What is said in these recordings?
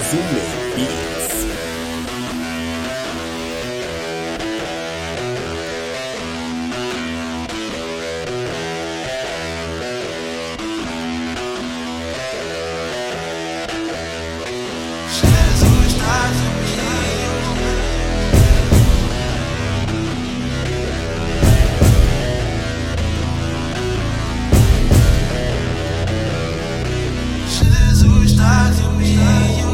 Zumei Beats. Jesus está comigo. Jesus está comigo.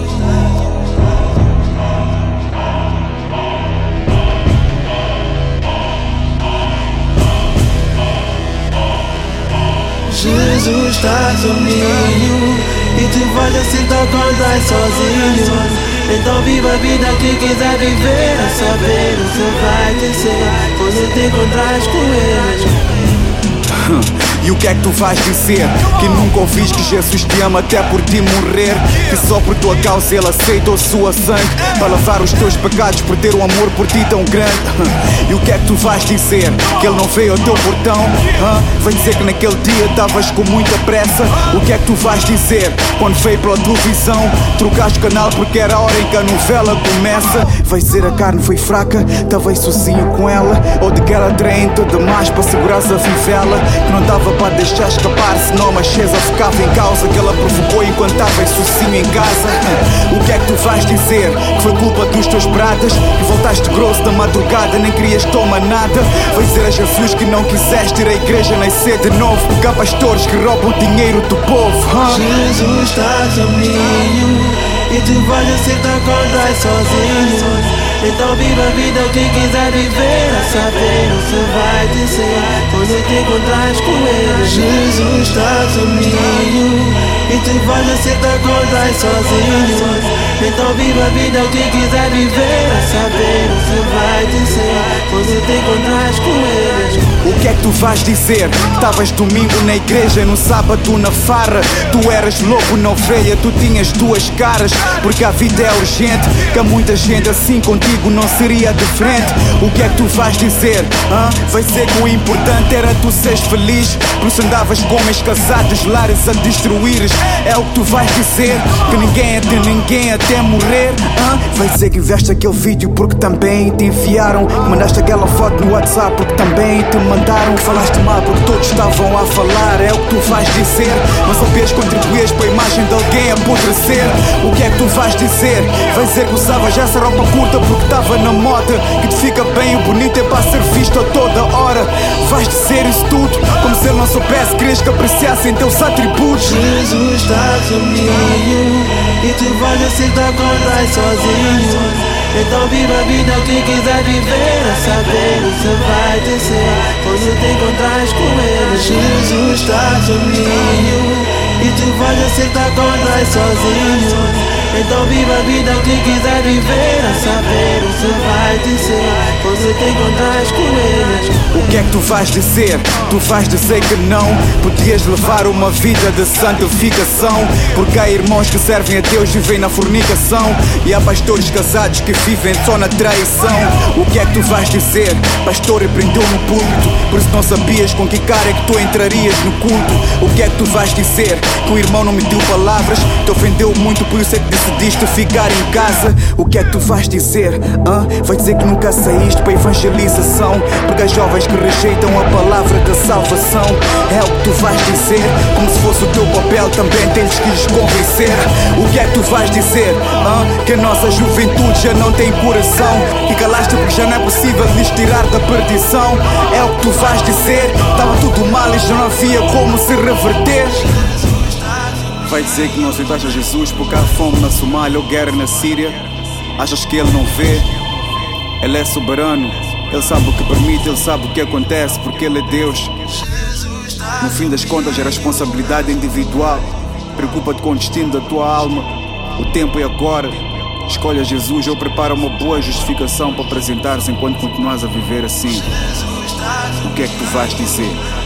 Jesus está comigo e tu vais assim tão quando sozinho. Então viva a vida que quiser viver, a saber o que vai dizer quando te encontrares com ele. E o que é que tu vais dizer? Que nunca ouviste que Jesus te ama até por ti morrer? Que só por tua causa ele aceitou sua sangue para lavar os teus pecados, por ter um amor por ti tão grande. E o que é que tu vais dizer? Que ele não veio ao teu portão? Vai dizer que naquele dia estavas com muita pressa? O que é que tu vais dizer? Quando veio pela televisão, trocaste o canal porque era a hora em que a novela começa. Vai dizer a carne foi fraca, estavas sozinho com ela, ou de que ela atraente demais para segurar-se a vivela, que não dava para deixar escapar, senão a macheza ficava em causa, que ela provocou enquanto estavas sozinho em casa. O que é que tu vais dizer? Que foi culpa dos teus pratas, que voltaste grosso da madrugada, nem querias tomar nada. Vai dizer a Jesus que não quiseste ir à igreja nascer de novo, porque há pastores que roubam o dinheiro do povo. Jesus está comigo e tu vais aceitar quando sozinho. Então viva a vida que quiser viver, a saber o que vai dizer quando te encontrares com ele. Jesus está comigo e tu vais aceitar quando sozinho. Então viva a vida que quiser viver, a saber o que vai dizer quando te encontrares com ele. O que é que tu vais dizer? Estavas domingo na igreja, no sábado na farra. Tu eras lobo na ovelha, tu tinhas duas caras. Porque a vida é urgente, que há muita gente assim, contigo não seria diferente. O que é que tu vais dizer? Vai ser que o importante era tu seres feliz, por se andavas com homens casados, lares a destruíres. É o que tu vais dizer? Que ninguém é de ninguém até morrer? Vai dizer que enviaste aquele vídeo porque também te enviaram, que mandaste aquela foto no WhatsApp porque também te mandaram, que falaste mal porque todos estavam a falar. É o que tu vais dizer? Mas sabias contribuías para a imagem de alguém apodrecer. O que é que tu vais dizer? Vai dizer que usavas essa roupa curta porque estava na moda, que te fica bem, o bonito é para ser visto a toda hora. Vais dizer isso tudo como se ele não soubesse, querias que apreciassem teus atributos. Jesus está comigo e tu vais aceitar quando sozinho. Então viva a vida que quiser viver, a saber o que vai dizer quando te encontrares com ele. Jesus está comigo e tu vais aceitar quando sozinho. Então viva a vida que quiser viver, a saber o que vai dizer quando te encontrares com ele. O que é que tu vais dizer? Tu vais dizer que não podias levar uma vida de santificação, porque há irmãos que servem a Deus e vivem na fornicação, e há pastores casados que vivem só na traição. O que é que tu vais dizer? Pastor repreendeu no púlpito, por isso não sabias com que cara é que tu entrarias no culto. O que é que tu vais dizer? Que o irmão não mediu palavras, te ofendeu muito, por isso é que decidiste ficar em casa. O que é que tu vais dizer? Vai dizer que nunca saíste para evangelização, porque há jovens que rejeitam a palavra da salvação. É o que tu vais dizer? Como se fosse o teu papel, também tens que lhes convencer. O que é que tu vais dizer? Que a nossa juventude já não tem coração, que calaste porque já não é possível lhes tirar da perdição. É o que tu vais dizer? Estava tudo mal e já não havia como se reverter. Vai dizer que não aceitaste a Jesus porque há fome na Somália ou guerra na Síria. Achas que ele não vê? Ele é soberano, ele sabe o que permite, ele sabe o que acontece, porque ele é Deus. No fim das contas é responsabilidade individual. Preocupa-te com o destino da tua alma. O tempo é agora. Escolha Jesus ou prepara uma boa justificação para apresentares enquanto continuas a viver assim. O que é que tu vais dizer?